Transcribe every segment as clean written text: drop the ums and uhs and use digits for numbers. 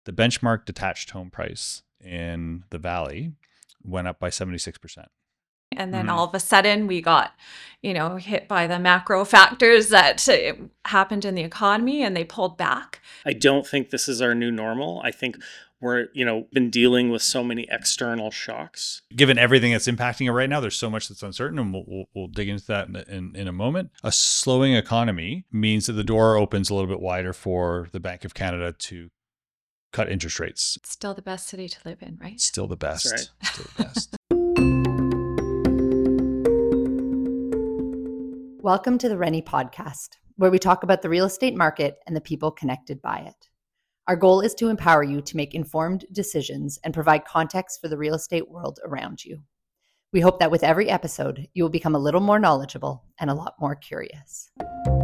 the benchmark detached home price in the Valley went up by 76%. And then all of a sudden we got, hit by the macro factors that happened in the economy and they pulled back. I don't think this is our new normal. I think we're, been dealing with so many external shocks. Given everything that's impacting it right now, there's so much that's uncertain, and we'll dig into that in a moment. A slowing economy means that the door opens a little bit wider for the Bank of Canada to cut interest rates. It's still the best city to live in, right? Still the best. That's right. Still the best. Welcome to the Rennie Podcast, where we talk about the real estate market and the people connected by it. Our goal is to empower you to make informed decisions and provide context for the real estate world around you. We hope that with every episode, you will become a little more knowledgeable and a lot more curious.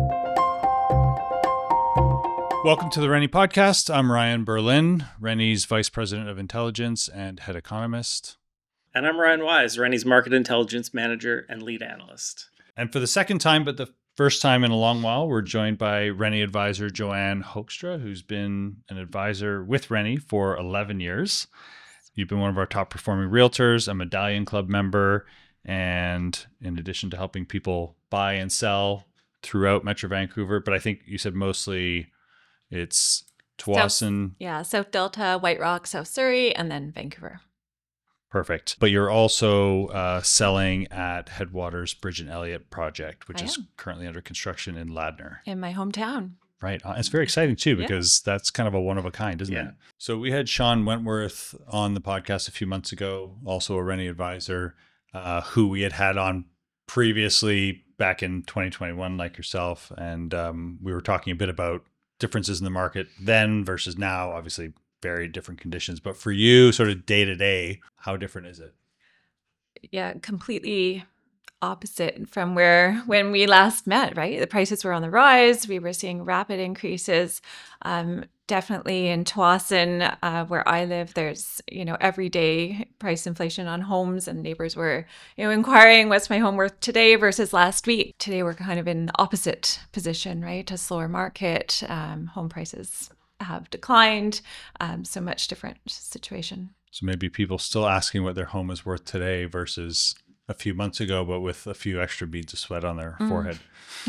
Welcome to the Rennie Podcast. I'm Ryan Berlin, Rennie's Vice President of Intelligence and Head Economist. And I'm Ryan Wise, Rennie's Market Intelligence Manager and Lead Analyst. And for the second time, but the first time in a long while, we're joined by Rennie advisor Joanne Hoekstra, who's been an advisor with Rennie for 11 years. You've been one of our top performing realtors, a Medallion Club member, and in addition to helping people buy and sell throughout Metro Vancouver, but I think you said mostly it's Tsawwassen. South Delta, White Rock, South Surrey, and then Vancouver. Perfect. But you're also selling at Headwaters Bridge and Elliott project, which is currently under construction in Ladner. In my hometown. Right. It's very exciting too, because that's kind of a one of a kind, isn't it? So we had Sean Wentworth on the podcast a few months ago, also a Rennie advisor, who we had on previously back in 2021, like yourself. And we were talking a bit about differences in the market then versus now, obviously very different conditions. But for you, sort of day to day, how different is it? Yeah, completely opposite from when we last met, right? The prices were on the rise. We were seeing rapid increases. Definitely in Tsawwassen, where I live, there's, everyday price inflation on homes, and neighbors were, inquiring what's my home worth today versus last week. Today, we're kind of in the opposite position, right? A slower market, home prices have declined. So much different situation. So maybe people still asking what their home is worth today versus a few months ago, but with a few extra beads of sweat on their forehead.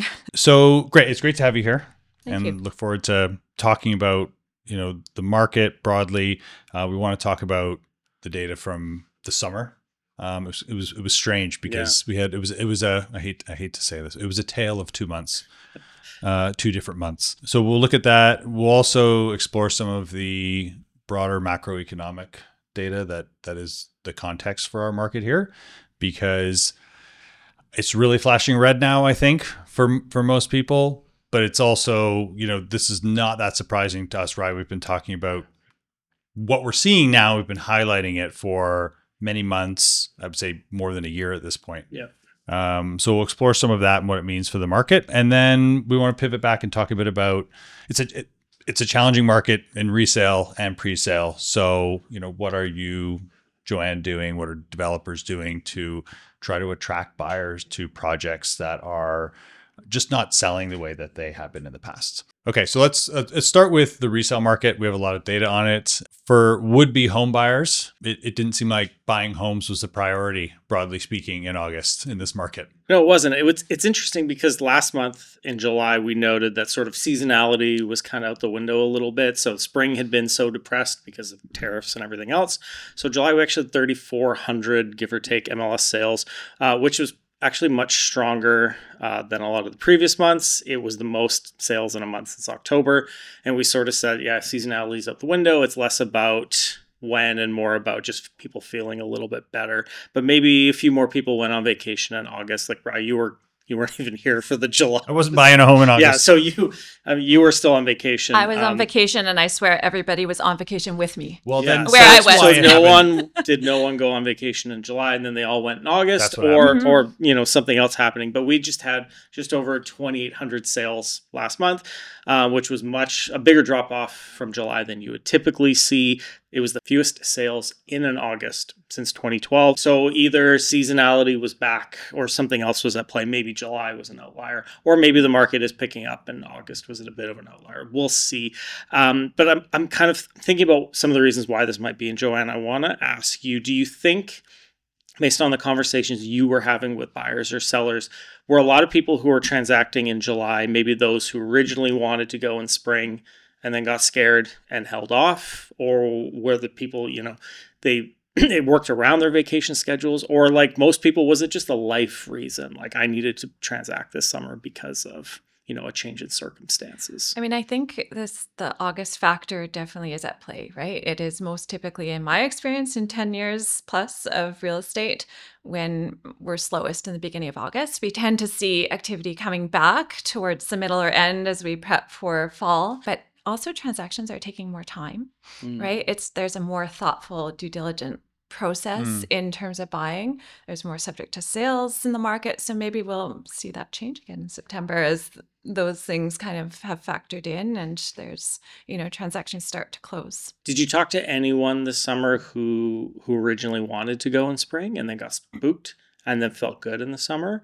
So great. It's great to have you here. Thank you. Look forward to talking about, the market broadly. We want to talk about the data from the summer. It was strange because it was I hate to say this. It was a tale of 2 months. 2 different months. So we'll look at that. We'll also explore some of the broader macroeconomic data that is the context for our market here, because it's really flashing red now, I think, for most people. But it's also, this is not that surprising to us, right? We've been talking about what we're seeing now. We've been highlighting it for many months, I would say more than a year at this point. Yeah. So we'll explore some of that and what it means for the market. And then we want to pivot back and talk a bit about, it's a challenging market in resale and pre-sale. So, what are you, Joanne, doing? What are developers doing to try to attract buyers to projects that are just not selling the way that they have been in the past? Okay, so let's start with the resale market. We have a lot of data on it. For would-be home buyers, it didn't seem like buying homes was the priority, broadly speaking, in August in this market. No, it wasn't. It's interesting because last month in July, we noted that sort of seasonality was kind of out the window a little bit. So spring had been so depressed because of tariffs and everything else. So July, we actually had 3,400, give or take, MLS sales, which was actually much stronger than a lot of the previous months. It was the most sales in a month since October. And we sort of said, seasonality is out the window. It's less about when and more about just people feeling a little bit better. But maybe a few more people went on vacation in August. Like, Brian, you weren't even here for the July. I wasn't buying a home in August. Yeah, so you were still on vacation. I was on vacation, and I swear everybody was on vacation with me. Well, then where I was. So no one go on vacation in July, and then they all went in August, or something else happening. But we just had just over 2,800 sales last month, which was a bigger drop off from July than you would typically see. It was the fewest sales in an August since 2012. So either seasonality was back or something else was at play. Maybe July was an outlier, or maybe the market is picking up and August was a bit of an outlier. We'll see. But I'm kind of thinking about some of the reasons why this might be. And Joanne, I want to ask you, do you think, based on the conversations you were having with buyers or sellers, were a lot of people who were transacting in July, maybe those who originally wanted to go in spring and then got scared and held off, or were the people, they worked around their vacation schedules, or like most people, was it just a life reason? Like, I needed to transact this summer because of, a change in circumstances. I mean, I think the August factor definitely is at play, right? It is most typically, in my experience, in 10 years plus of real estate, when we're slowest in the beginning of August. We tend to see activity coming back towards the middle or end as we prep for fall. But also transactions are taking more time, right? There's a more thoughtful due diligence process in terms of buying. There's more subject to sales in the market. So maybe we'll see that change again in September as those things kind of have factored in and there's, transactions start to close. Did you talk to anyone this summer who originally wanted to go in spring and then got spooked and then felt good in the summer?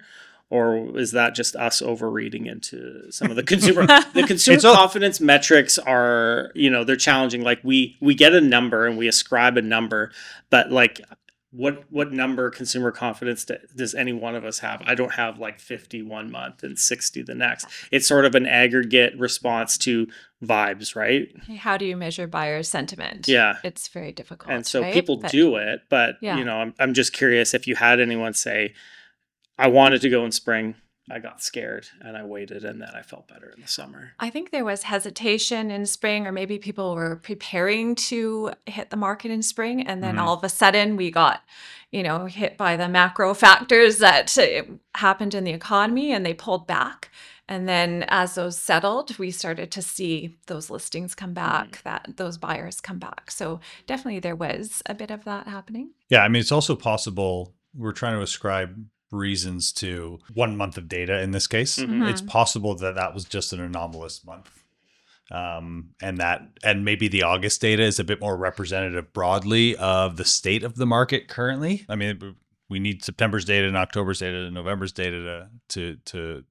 Or is that just us overreading into some of the consumer confidence metrics are, they're challenging. Like we get a number and we ascribe a number, but like what number consumer confidence does any one of us have? I don't have like 50 1 month and 60 the next. It's sort of an aggregate response to vibes, right? How do you measure buyer sentiment? Yeah. It's very difficult. And so right? people do it, but I'm just curious if you had anyone say, I wanted to go in spring, I got scared and I waited and then I felt better in the summer. I think there was hesitation in spring, or maybe people were preparing to hit the market in spring. And then all of a sudden we got, hit by the macro factors that happened in the economy and they pulled back. And then as those settled, we started to see those listings come back, that those buyers come back. So definitely there was a bit of that happening. Yeah. I mean, it's also possible we're trying to ascribe reasons to 1 month of data in this case. It's possible that was just an anomalous month. And maybe the August data is a bit more representative broadly of the state of the market currently. I mean, we need September's data and October's data and November's data to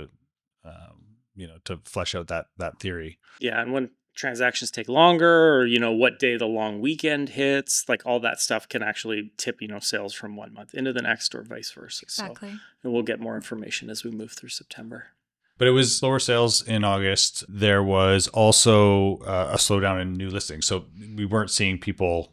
flesh out that theory. Yeah. And when transactions take longer, or what day the long weekend hits, like all that stuff can actually tip sales from 1 month into the next or vice versa. Exactly. So, and we'll get more information as we move through September. But it was slower sales in August. There was also a slowdown in new listings. So we weren't seeing people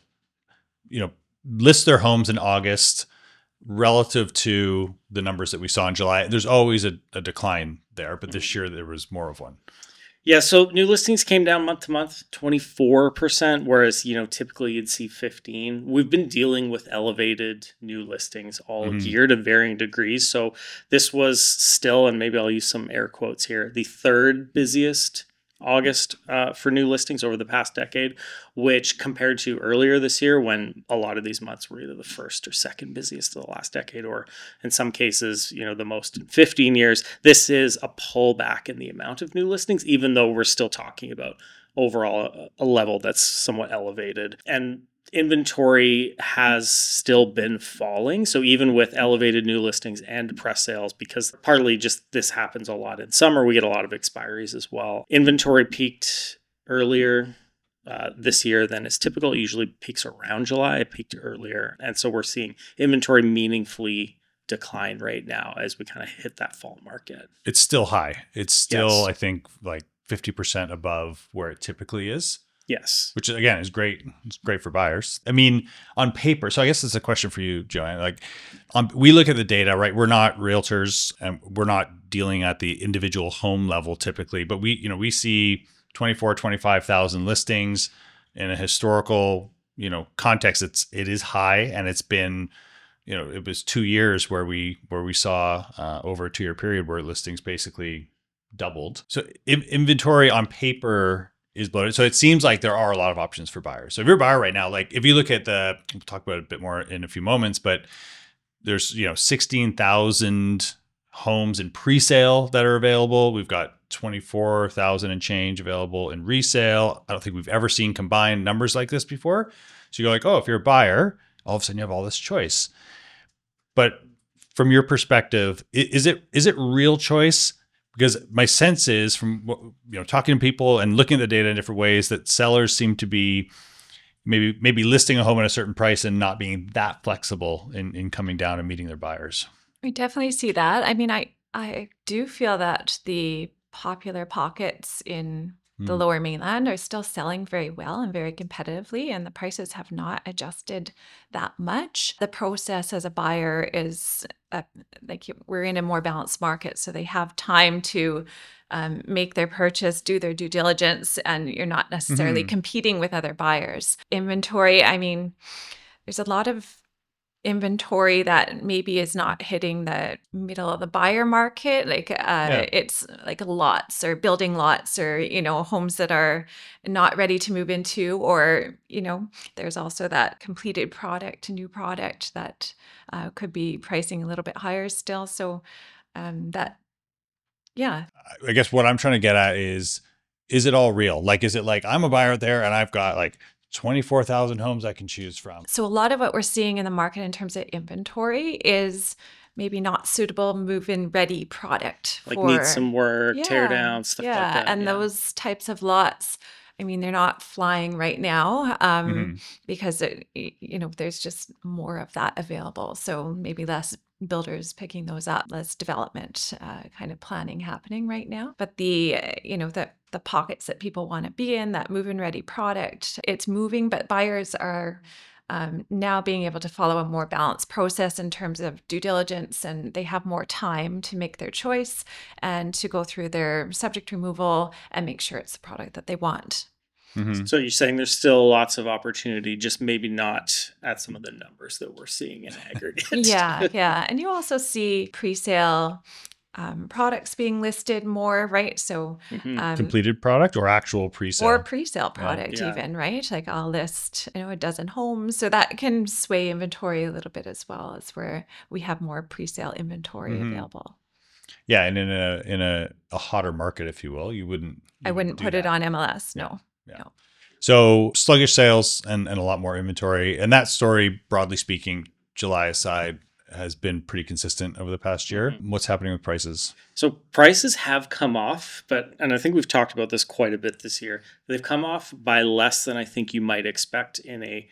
list their homes in August relative to the numbers that we saw in July. There's always a decline there, but this year there was more of one. Yeah, so new listings came down month to month, 24%, whereas, typically you'd see 15. We've been dealing with elevated new listings all year to varying degrees. So this was still, and maybe I'll use some air quotes here, the third busiest August for new listings over the past decade, which compared to earlier this year when a lot of these months were either the first or second busiest of the last decade, or in some cases, the most in 15 years, this is a pullback in the amount of new listings, even though we're still talking about overall a level that's somewhat elevated. And inventory has still been falling. So even with elevated new listings and depressed sales, because partly just this happens a lot in summer, we get a lot of expiries as well. Inventory peaked earlier this year than is typical. It usually peaks around July. It peaked earlier. And so we're seeing inventory meaningfully decline right now as we kind of hit that fall market. It's still high. It's still, Yes. I think, like 50% above where it typically is. Yes. Which again is great. It's great for buyers. I mean, on paper. So I guess it's a question for you, Joanne. Like, we look at the data, right? We're not realtors, and we're not dealing at the individual home level typically. But we see 25,000 listings in a historical, context. It is high, and it's been, it was 2 years where we saw over a 2-year period where listings basically doubled. So inventory on paper is bloated. So it seems like there are a lot of options for buyers. So if you're a buyer right now, like if you look at we'll talk about it a bit more in a few moments, but there's, 16,000 homes in pre-sale that are available. We've got 24,000 and change available in resale. I don't think we've ever seen combined numbers like this before. So you go like, oh, if you're a buyer, all of a sudden you have all this choice. But from your perspective, is it real choice? Because my sense is from talking to people and looking at the data in different ways that sellers seem to be maybe listing a home at a certain price and not being that flexible in coming down and meeting their buyers. We definitely see that. I mean, I do feel that the popular pockets in the Lower Mainland are still selling very well and very competitively, and the prices have not adjusted that much. The process as a buyer is we're in a more balanced market, so they have time to make their purchase, do their due diligence, and you're not necessarily competing with other buyers. Inventory, I mean, there's a lot of inventory that maybe is not hitting the middle of the buyer market. It's like lots or building lots or, homes that are not ready to move into, or, there's also that completed product, new product that could be pricing a little bit higher still. So yeah. I guess what I'm trying to get at is it all real? Like, is it like I'm a buyer out there and I've got like 24,000 homes I can choose from? So a lot of what we're seeing in the market in terms of inventory is maybe not suitable move-in ready product. Like need some work, tear down, stuff like that. And those types of lots, I mean, they're not flying right now because, there's just more of that available. So maybe less builders picking those up, less development kind of planning happening right now. But the pockets that people want to be in, that move-in ready product, it's moving, but buyers are now being able to follow a more balanced process in terms of due diligence, and they have more time to make their choice and to go through their subject removal and make sure it's the product that they want. So you're saying there's still lots of opportunity, just maybe not at some of the numbers that we're seeing in aggregate. Yeah. And you also see pre-sale products being listed more, right? So completed product or actual pre-sale? Or pre-sale product even, right? Like I'll list, a dozen homes. So that can sway inventory a little bit as well, as where we have more pre-sale inventory available. Yeah, and in a hotter market, if you will, I wouldn't put it on MLS, no. No. So sluggish sales and a lot more inventory. And that story, broadly speaking, July aside, has been pretty consistent over the past year. What's happening with prices? So prices have come off, and I think we've talked about this quite a bit this year. They've come off by less than I think you might expect in a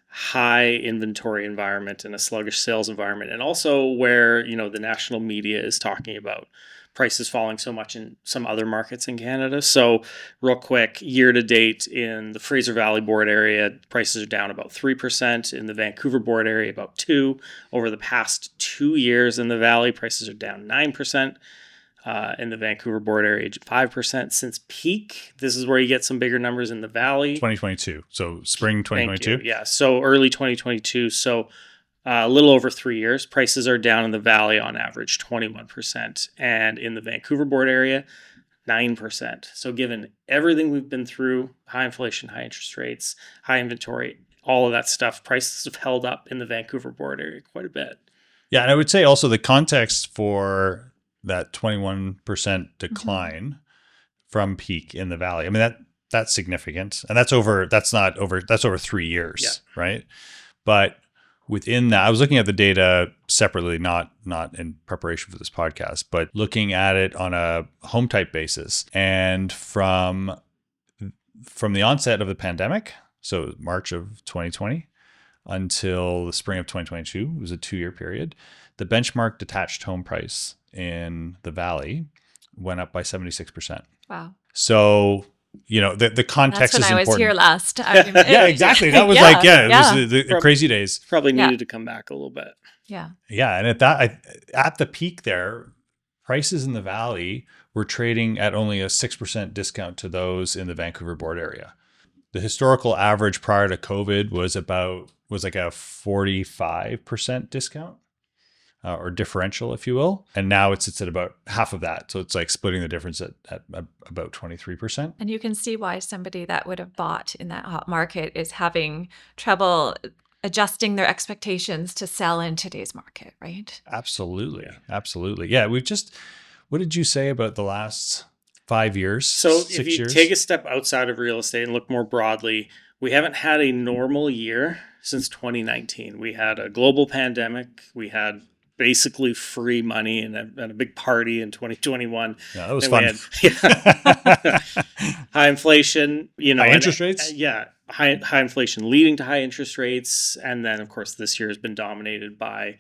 high inventory environment and a sluggish sales environment. And also where, the national media is talking about prices falling so much in some other markets in Canada. So real quick, year to date in the Fraser Valley Board area, prices are down about 3%. In the Vancouver Board area, about 2%. Over the past 2 years in the Valley, prices are down 9%. In the Vancouver Board area, 5% since peak. This is where you get some bigger numbers in the Valley. 2022. So spring 2022. Yeah. So early 2022. So a little over 3 years, prices are down in the Valley on average 21%, and in the Vancouver Board area, 9%. So given everything we've been through, high inflation, high interest rates, high inventory, all of that stuff, prices have held up in the Vancouver Board area quite a bit. Yeah, and I would say also the context for that 21% decline from peak in the Valley. I mean, that's significant, and that's over 3 years, right? But within that, I was looking at the data separately, not in preparation for this podcast, but looking at it on a home type basis. And from the onset of the pandemic, so March of 2020 until the spring of 2022, it was a 2-year period, the benchmark detached home price in the Valley went up by 76%. Wow. So the context That's when is I was important. here last. Yeah, exactly. That was it was the crazy days. Probably needed to come back a little bit. Yeah. Yeah, and at the peak there, prices in the Valley were trading at only a 6% discount to those in the Vancouver Board area. The historical average prior to COVID was like a 45% discount. Or differential, if you will. And now it sits at about half of that. So it's like splitting the difference at about 23%. And you can see why somebody that would have bought in that hot market is having trouble adjusting their expectations to sell in today's market, right? Absolutely. Absolutely. Yeah. What did you say about the last 5 years? So 6 if you years? take a step outside of real estate and look more broadly, we haven't had a normal year since 2019. We had a global pandemic. We had basically free money and a big party in 2021. Yeah, that was Then fun. high inflation, High interest rates? Yeah, high inflation leading to high interest rates. And then, of course, this year has been dominated by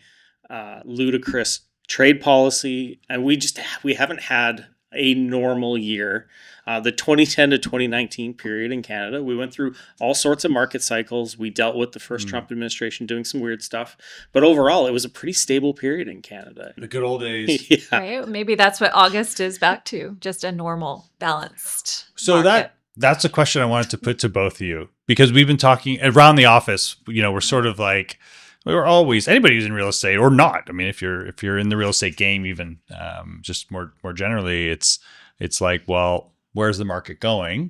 ludicrous trade policy. And we haven't had a normal year. The 2010 to 2019 period in Canada, we went through all sorts of market cycles. We dealt with the first Trump administration doing some weird stuff. But overall, it was a pretty stable period in Canada. The good old days. Yeah. Right? Maybe that's what August is back to, just a normal, balanced So market. that's a question I wanted to put to both of you, because we've been talking around the office. We're sort of like, we're always, anybody who's in real estate or not. I mean, if you're in the real estate game, even just more generally, it's like, well, where's the market going?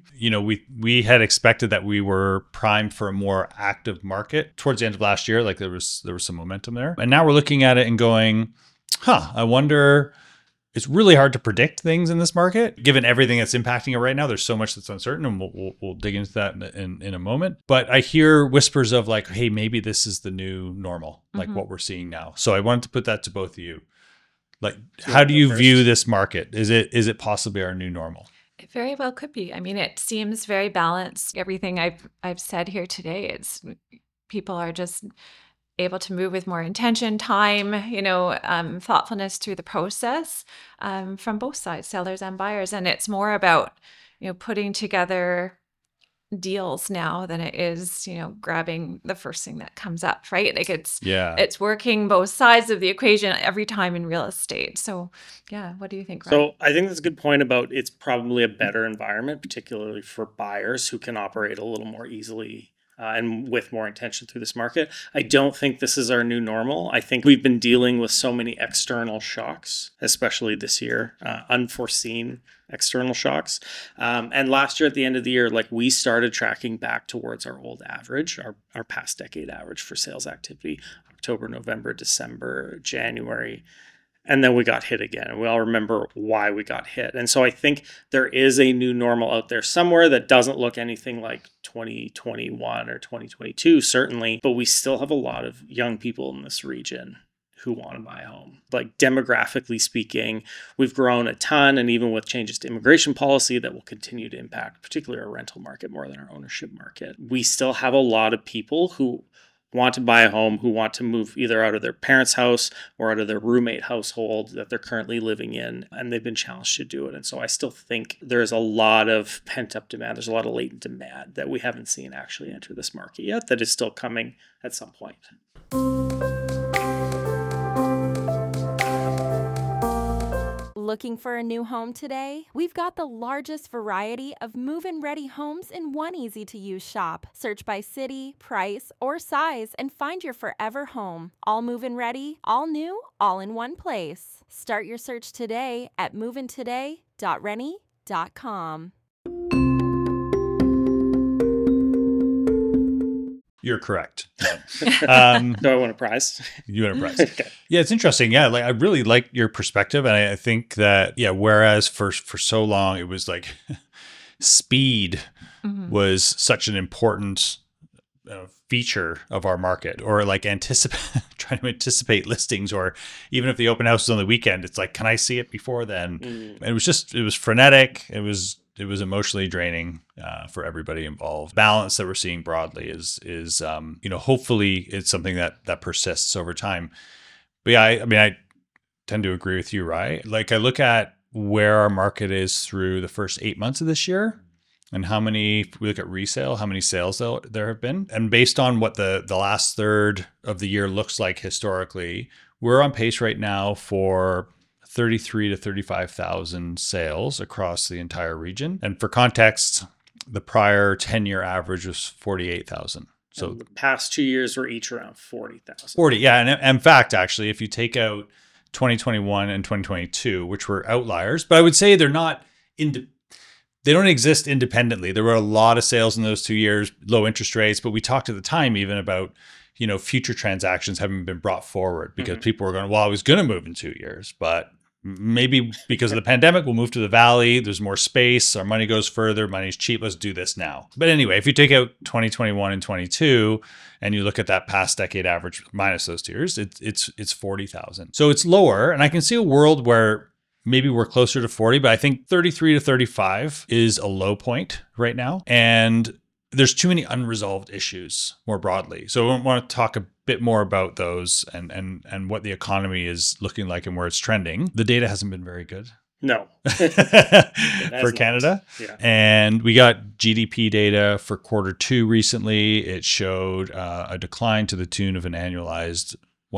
We had expected that we were primed for a more active market towards the end of last year. Like there was some momentum there, and now we're looking at it and going, I wonder. It's really hard to predict things in this market, given everything that's impacting it right now. There's so much that's uncertain, and we'll dig into that in a moment. But I hear whispers of like, hey, maybe this is the new normal, like what we're seeing now. So I wanted to put that to both of you. Like, how do you view this market? Is it possibly our new normal? It very well could be. I mean, it seems very balanced. Everything I've said here today, it's people are just able to move with more intention, time, thoughtfulness through the process from both sides, sellers and buyers. And it's more about, putting together deals now than it is, grabbing the first thing that comes up, right? Like it's working both sides of the equation every time in real estate. So yeah, what do you think, Ryan? So I think that's a good point about it's probably a better environment, particularly for buyers who can operate a little more easily and with more intention through this market. I don't think this is our new normal. I think we've been dealing with so many external shocks, especially this year, unforeseen external shocks. And last year at the end of the year, like we started tracking back towards our old average, our past decade average for sales activity, October, November, December, January. And then we got hit again. And we all remember why we got hit. And so I think there is a new normal out there somewhere that doesn't look anything like 2021 or 2022, certainly. But we still have a lot of young people in this region who want to buy a home. Like demographically speaking, we've grown a ton. And even with changes to immigration policy that will continue to impact particularly our rental market more than our ownership market, we still have a lot of people who want to buy a home, who want to move either out of their parents' house or out of their roommate household that they're currently living in, and they've been challenged to do it. And so I still think there's a lot of pent-up demand. There's a lot of latent demand that we haven't seen actually enter this market yet that is still coming at some point. Looking for a new home today? We've got the largest variety of move-in ready homes in one easy-to-use shop. Search by city, price, or size and find your forever home. All move-in ready, all new, all in one place. Start your search today at moveintoday.rennie.com. You're correct. Do I win a prize? You win a prize. Okay. Yeah, it's interesting. Yeah, like I really like your perspective, and I think that whereas for so long it was like speed was such an important feature of our market, or like trying to anticipate listings, or even if the open house is on the weekend, it's like, can I see it before then? And it was frenetic. It was emotionally draining for everybody involved. Balance that we're seeing broadly is hopefully it's something that persists over time. But yeah, I mean, I tend to agree with you, right? Like I look at where our market is through the first 8 months of this year, and if we look at resale, how many sales there have been. And based on what the last third of the year looks like historically, we're on pace right now for 33 to 35,000 sales across the entire region. And for context, the prior 10-year average was 48,000. So and the past 2 years were each around 40,000. 40, yeah. And in fact, actually, if you take out 2021 and 2022, which were outliers, but I would say they're not they don't exist independently. There were a lot of sales in those 2 years, low interest rates, but we talked at the time even about, future transactions haven't been brought forward because people were going, well, I was going to move in 2 years, but maybe because of the pandemic, we'll move to the valley. There's more space. Our money goes further. Money's cheap. Let's do this now. But anyway, if you take out 2021 and 22 and you look at that past decade average minus those 2 years, it's 40,000. So it's lower. And I can see a world where maybe we're closer to 40, but I think 33 to 35 is a low point right now. And there's too many unresolved issues more broadly. So I want to talk a bit more about those and what the economy is looking like and where it's trending. The data hasn't been very good. No. For Canada. Yeah. And we got GDP data for Q2 recently. It showed a decline to the tune of an annualized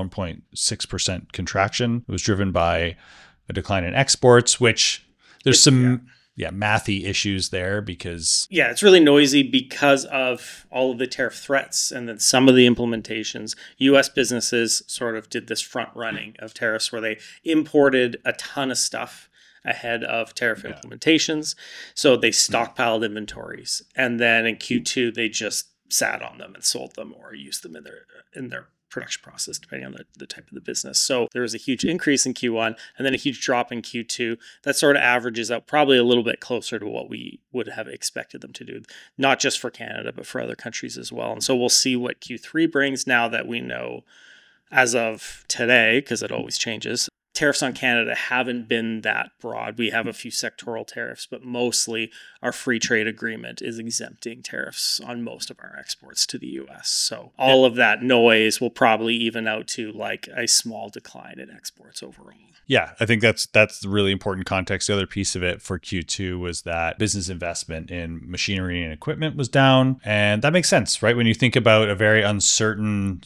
1.6% contraction. It was driven by a decline in exports, which there's some mathy issues there because... Yeah, it's really noisy because of all of the tariff threats and then some of the implementations. U.S. businesses sort of did this front running of tariffs where they imported a ton of stuff ahead of tariff implementations. So they stockpiled inventories. And then in Q2, they just sat on them and sold them or used them in their production process, depending on the type of the business. So there was a huge increase in Q1 and then a huge drop in Q2. That sort of averages out probably a little bit closer to what we would have expected them to do, not just for Canada, but for other countries as well. And so we'll see what Q3 brings now that we know as of today, because it always changes. Tariffs on Canada haven't been that broad. We have a few sectoral tariffs, but mostly our free trade agreement is exempting tariffs on most of our exports to the US. So all of that noise will probably even out to like a small decline in exports overall. Yeah, I think that's the really important context. The other piece of it for Q2 was that business investment in machinery and equipment was down. And that makes sense, right? When you think about a very uncertain,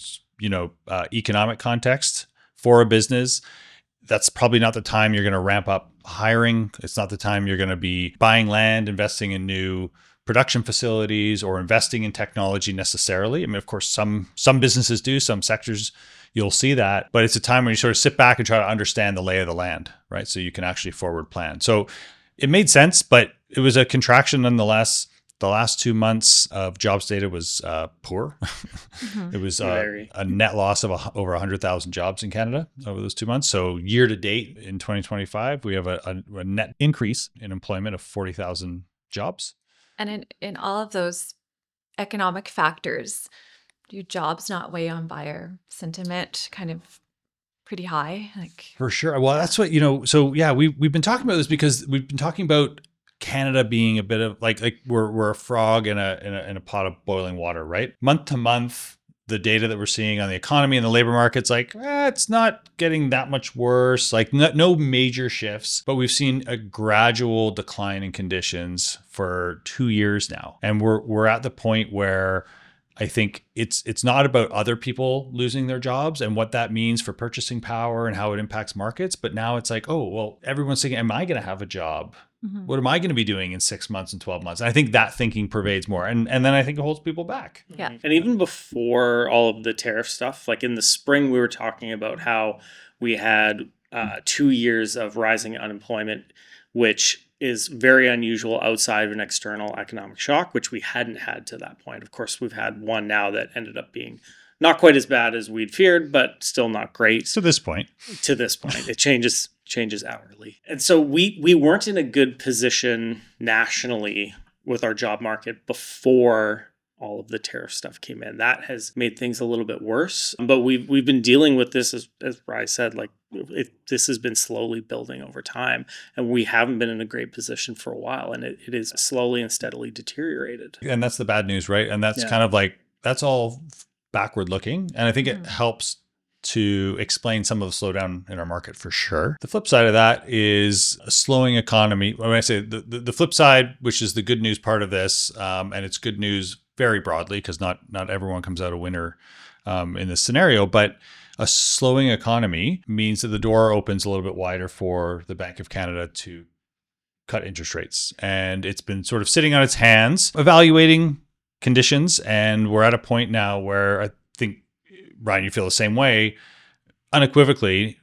economic context for a business, that's probably not the time you're going to ramp up hiring. It's not the time you're going to be buying land, investing in new production facilities or investing in technology necessarily. I mean, of course, some businesses do, some sectors you'll see that, but it's a time when you sort of sit back and try to understand the lay of the land, right? So you can actually forward plan. So it made sense, but it was a contraction nonetheless. The last 2 months of jobs data was poor. It was a net loss of over 100,000 jobs in Canada over those 2 months. So year to date in 2025, we have a net increase in employment of 40,000 jobs. And in all of those economic factors, do jobs not weigh on buyer sentiment kind of pretty high? For sure. Well, that's what, so yeah, we've been talking about this because we've been talking about Canada being a bit of like we're a frog in a pot of boiling water, right? Month to month, the data that we're seeing on the economy and the labor market's it's not getting that much worse. Like no major shifts, but we've seen a gradual decline in conditions for 2 years now, and we're at the point where I think it's not about other people losing their jobs and what that means for purchasing power and how it impacts markets, but now it's like, oh well, everyone's thinking, am I going to have a job? Mm-hmm. What am I going to be doing in 6 months and 12 months? And I think that thinking pervades more. And then I think it holds people back. Yeah. And even before all of the tariff stuff, like in the spring, we were talking about how we had 2 years of rising unemployment, which is very unusual outside of an external economic shock, which we hadn't had to that point. Of course, we've had one now that ended up being not quite as bad as we'd feared, but still not great. To this point. It changes hourly. And so we weren't in a good position nationally with our job market before all of the tariff stuff came in. That has made things a little bit worse. But we've been dealing with this, as Bryce said, this has been slowly building over time. And we haven't been in a great position for a while. And it is slowly and steadily deteriorated. And that's the bad news, right? And that's kind of that's all backward looking. And I think it helps to explain some of the slowdown in our market for sure. The flip side of that is a slowing economy. When I say the flip side, which is the good news part of this, and it's good news very broadly because not everyone comes out a winner in this scenario, but a slowing economy means that the door opens a little bit wider for the Bank of Canada to cut interest rates. And it's been sort of sitting on its hands, evaluating conditions. And we're at a point now where I think, Ryan, you feel the same way, unequivocally,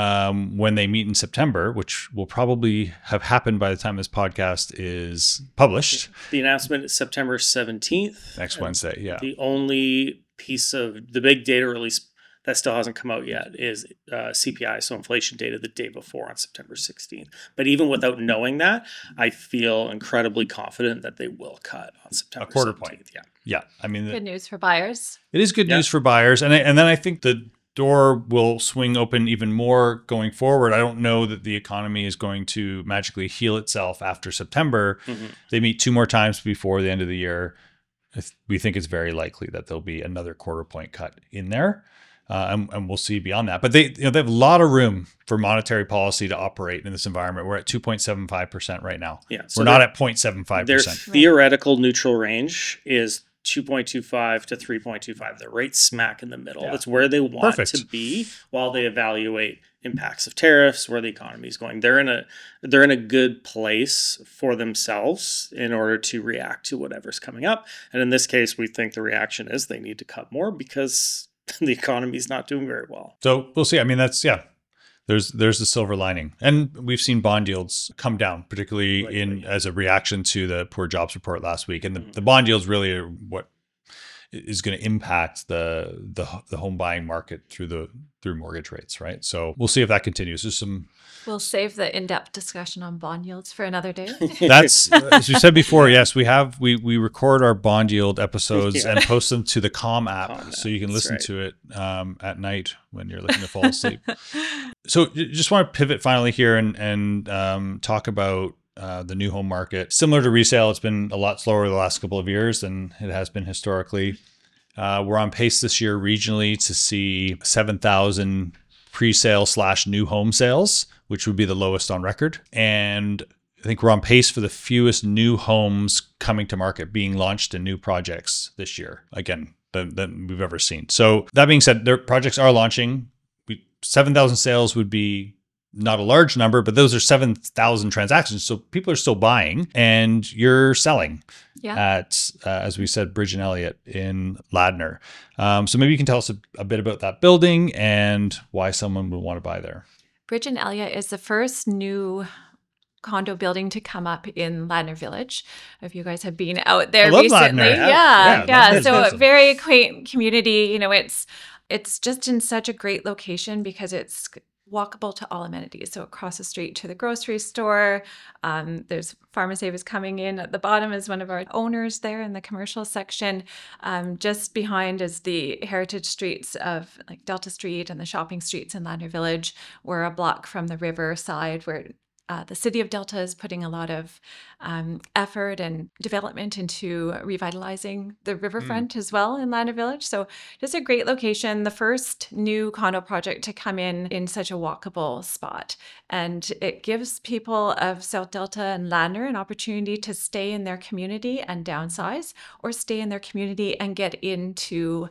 when they meet in September, which will probably have happened by the time this podcast is published. The announcement is September 17th. Next Wednesday, yeah. The only piece of the big data release that still hasn't come out yet is CPI, so inflation data the day before on September 16th. But even without knowing that, I feel incredibly confident that they will cut on September 17th. quarter point. Yeah. Yeah. I mean, Good news for buyers. it is good news for buyers. And then I think the door will swing open even more going forward. I don't know that the economy is going to magically heal itself after September. They meet 2 more times before the end of the year. We think it's very likely that there'll be another quarter point cut in there. And we'll see beyond that. But they have a lot of room for monetary policy to operate in this environment. We're at 2.75% right now. Yeah, we're not at 0.75%. Their theoretical neutral range is 2.25 to 3.25. They're right smack in the middle. Yeah. That's where they want Perfect. to be while they evaluate impacts of tariffs, where the economy is going. They're in a good place for themselves in order to react to whatever's coming up. And in this case, we think the reaction is they need to cut more because the economy is not doing very well. So we'll see. I mean, there's the silver lining. And we've seen bond yields come down, particularly as a reaction to the poor jobs report last week. And the bond yields really are what is going to impact the home buying market through mortgage rates, right? So we'll see if that continues. We'll save the in-depth discussion on bond yields for another day. That's, as we said before, yes, we record our bond yield episodes and post them to the Calm app, so you can listen to it at night when you're looking to fall asleep. So just want to pivot finally here and talk about the new home market. Similar to resale, it's been a lot slower the last couple of years than it has been historically. We're on pace this year regionally to see 7,000 pre-sale / new home sales, which would be the lowest on record. And I think we're on pace for the fewest new homes coming to market being launched in new projects this year, again, than we've ever seen. So that being said, their projects are launching. 7,000 sales would be not a large number, but those are 7,000 transactions. So people are still buying and you're selling at, as we said, Bridge and Elliott in Ladner. So maybe you can tell us a bit about that building and why someone would want to buy there. Bridge and Elliott is the first new condo building to come up in Ladner Village. If you guys have been out there recently. Ladner. Yeah. So a very quaint community. It's just in such a great location because it's walkable to all amenities. So across the street to the grocery store. There's Pharmacy is coming in at the bottom as one of our owners there in the commercial section. Just behind is the heritage streets of like Delta Street and the shopping streets in Ladner Village. We're a block from the river side where the city of Delta is putting a lot of effort and development into revitalizing the riverfront as well in Ladner Village. So just a great location, the first new condo project to come in such a walkable spot. And it gives people of South Delta and Ladner an opportunity to stay in their community and downsize, or stay in their community and get into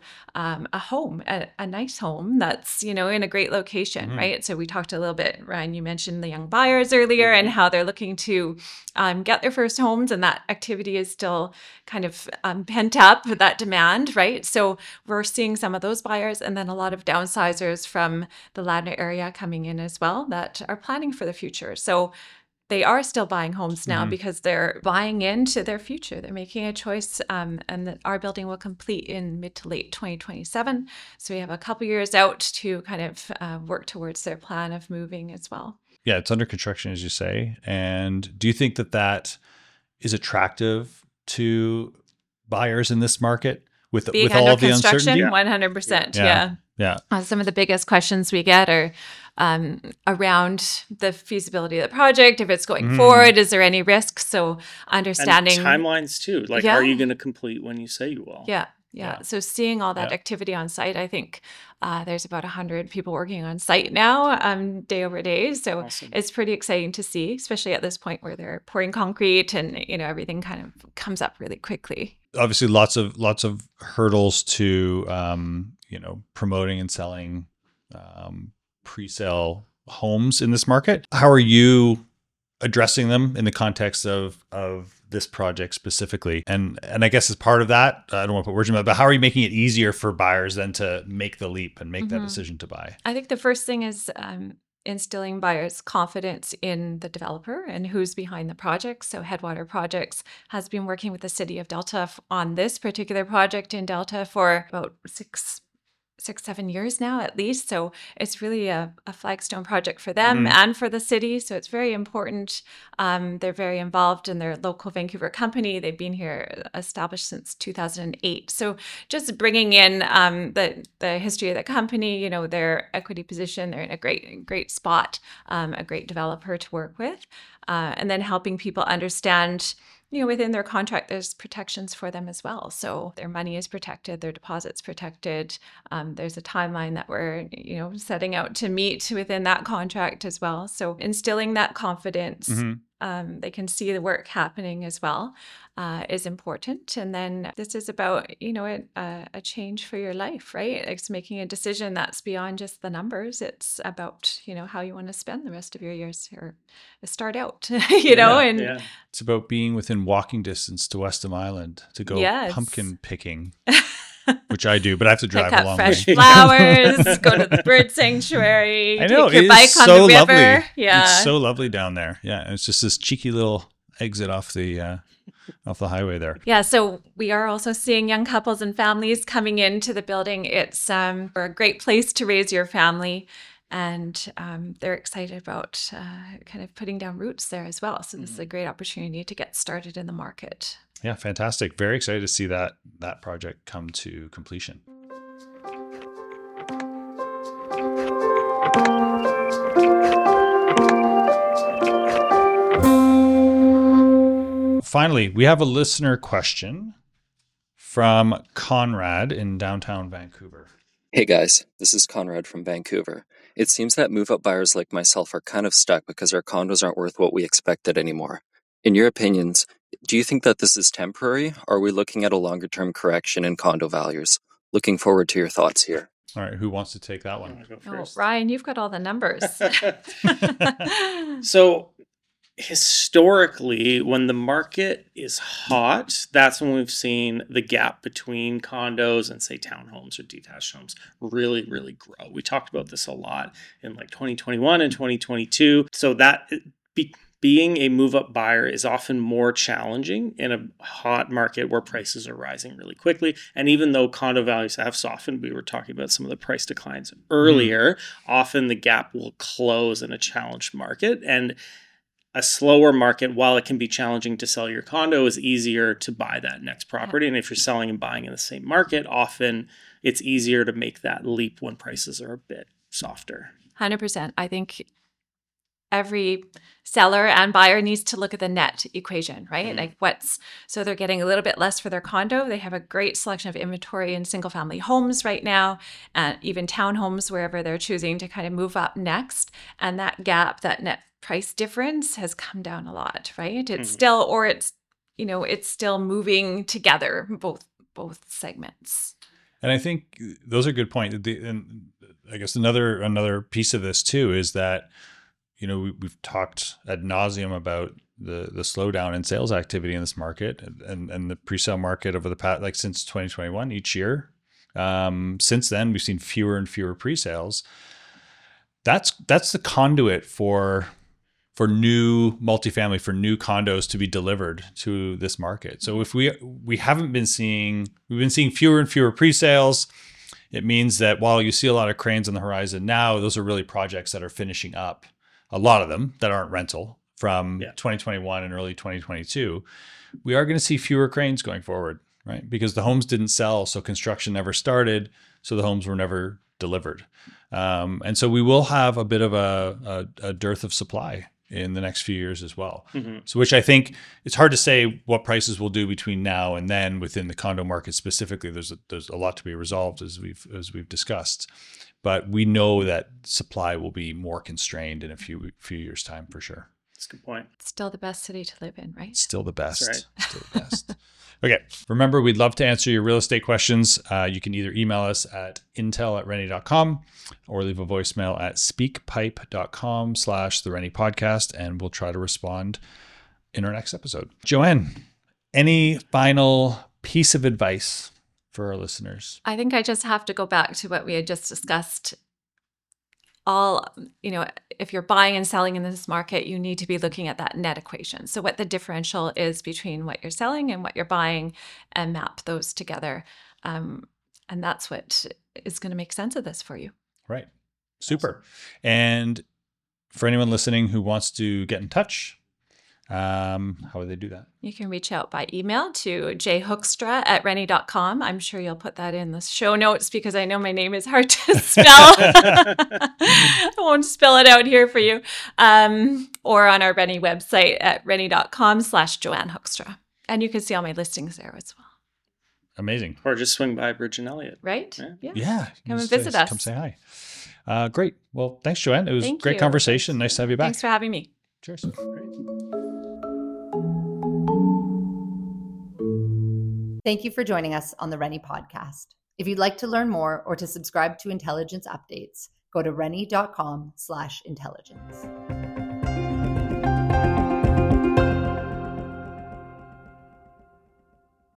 a home, a nice home that's, in a great location, right? So we talked a little bit, Ryan, you mentioned the young buyers earlier and how they're looking to get their first homes, and that activity is still kind of pent up, that demand, right? So we're seeing some of those buyers and then a lot of downsizers from the Ladner area coming in as well that are planning for the future. So they are still buying homes now because they're buying into their future. They're making a choice, and that our building will complete in mid to late 2027. So we have a couple years out to kind of work towards their plan of moving as well. Yeah, it's under construction, as you say. And do you think that is attractive to buyers in this market with all of the uncertainty? 100%. Yeah. Some of the biggest questions we get are around the feasibility of the project, if it's going forward, is there any risk? So understanding and timelines too. Like, are you going to complete when you say you will? Yeah. So seeing all that activity on site, I think there's about 100 people working on site now, day over day. So It's pretty exciting to see, especially at this point where they're pouring concrete and everything kind of comes up really quickly. Obviously, lots of hurdles to promoting and selling pre-sale homes in this market. How are you addressing them in the context of this project specifically? And I guess as part of that, I don't want to put words in my mouth, but how are you making it easier for buyers then to make the leap and make that decision to buy? I think the first thing is instilling buyers' confidence in the developer and who's behind the project. So Headwater Projects has been working with the City of Delta on this particular project in Delta for about 7 years now at least. So it's really a flagstone project for them and for the city. So it's very important. They're very involved in their local Vancouver company. They've been here established since 2008. So just bringing in the history of the company, their equity position, they're in a great spot, a great developer to work with, and then helping people understand within their contract, there's protections for them as well. So their money is protected, their deposit's protected. There's a timeline that we're, setting out to meet within that contract as well. So instilling that confidence, they can see the work happening as well, is important. And then this is about, a change for your life, right? It's making a decision that's beyond just the numbers. It's about, how you want to spend the rest of your years or start out, and it's about being within walking distance to Weston Island to go pumpkin picking, which I do, but I have to drive a long way. Fresh flowers, go to the bird sanctuary, I know, take your bike on the river. Lovely. Yeah. It's so lovely down there. Yeah. And it's just this cheeky little exit off the highway there. Yeah, so we are also seeing young couples and families coming into the building. It's a great place to raise your family, and they're excited about kind of putting down roots there as well. So this is a great opportunity to get started in the market. Yeah, fantastic. Very excited to see that project come to completion. Finally, we have a listener question from Conrad in downtown Vancouver. Hey guys, this is Conrad from Vancouver. It seems that move-up buyers like myself are kind of stuck because our condos aren't worth what we expected anymore. In your opinions, do you think that this is temporary, or are we looking at a longer-term correction in condo values? Looking forward to your thoughts here. All right, who wants to take that one? Ryan, you've got all the numbers. So historically, when the market is hot, that's when we've seen the gap between condos and, say, townhomes or detached homes really, really grow. We talked about this a lot in like 2021 and 2022. So that being a move-up buyer is often more challenging in a hot market where prices are rising really quickly. And even though condo values have softened, we were talking about some of the price declines earlier, often the gap will close in a challenged market. And a slower market, while it can be challenging to sell your condo, is easier to buy that next property. And if you're selling and buying in the same market, often it's easier to make that leap when prices are a bit softer. 100%. I think every seller and buyer needs to look at the net equation, right? Like so they're getting a little bit less for their condo. They have a great selection of inventory in single family homes right now, and even townhomes, wherever they're choosing to kind of move up next. And that gap, that net price difference has come down a lot, right? It's still, or it's still moving together, both segments. And I think those are good points. And I guess another piece of this too is that, we've talked ad nauseum about the slowdown in sales activity in this market and the pre-sale market over the past, like since 2021, each year. Since then, we've seen fewer and fewer pre-sales. That's the conduit for new multifamily, for new condos to be delivered to this market. So if we've been seeing fewer and fewer pre-sales, it means that while you see a lot of cranes on the horizon now, those are really projects that are finishing up, a lot of them that aren't rental from 2021 and early 2022. We are going to see fewer cranes going forward, right? Because the homes didn't sell, so construction never started, so the homes were never delivered. And so we will have a bit of a dearth of supply in the next few years as well. So which I think it's hard to say what prices will do between now and then within the condo market specifically. There's a lot to be resolved as we've discussed, but we know that supply will be more constrained in a few years' time for sure. That's a good point. It's still the best city to live in, right? Still the best. That's right. Still the best. Okay. Remember, we'd love to answer your real estate questions. You can either email us at intel@rennie.com or leave a voicemail at speakpipe.com/the Rennie podcast, and we'll try to respond in our next episode. Joanne, any final piece of advice for our listeners? I think I just have to go back to what we had just discussed. all, if you're buying and selling in this market, you need to be looking at that net equation. So what the differential is between what you're selling and what you're buying, and map those together. And that's what is going to make sense of this for you. Right. Super. And for anyone listening who wants to get in touch, how would they do that? You can reach out by email to jhoekstra@rennie.com. I'm sure you'll put that in the show notes because I know my name is hard to spell. I won't spell it out here for you. Or on our Rennie website at rennie.com/Joanne Hoekstra. And you can see all my listings there as well. Amazing. Or just swing by Bridge and Elliott. Right? Yeah. Come and visit us. Come say hi. Great. Well, thanks, Joanne. It was a great you. conversation. Nice to have you back. Thanks for having me. Cheers. Thank you for joining us on the Rennie podcast. If you'd like to learn more or to subscribe to intelligence updates, go to rennie.com/intelligence.